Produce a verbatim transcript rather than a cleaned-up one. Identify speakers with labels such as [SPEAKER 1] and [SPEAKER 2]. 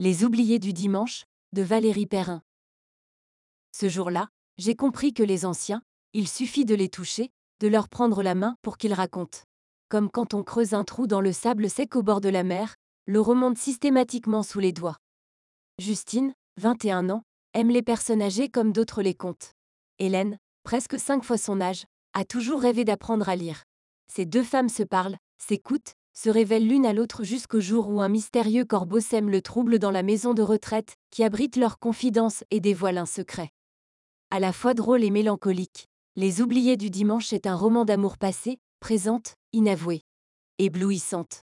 [SPEAKER 1] Les oubliés du dimanche, de Valérie Perrin. Ce jour-là, j'ai compris que les anciens, il suffit de les toucher, de leur prendre la main pour qu'ils racontent. Comme quand on creuse un trou dans le sable sec au bord de la mer, le remonte systématiquement sous les doigts. Justine, vingt et un ans, aime les personnes âgées comme d'autres les content. Hélène, presque cinq fois son âge, a toujours rêvé d'apprendre à lire. Ces deux femmes se parlent, s'écoutent, se révèlent l'une à l'autre jusqu'au jour où un mystérieux corbeau sème le trouble dans la maison de retraite, qui abrite leurs confidences et dévoile un secret. À la fois drôle et mélancolique, Les oubliés du dimanche est un roman d'amour passé, présente, inavouée, éblouissante.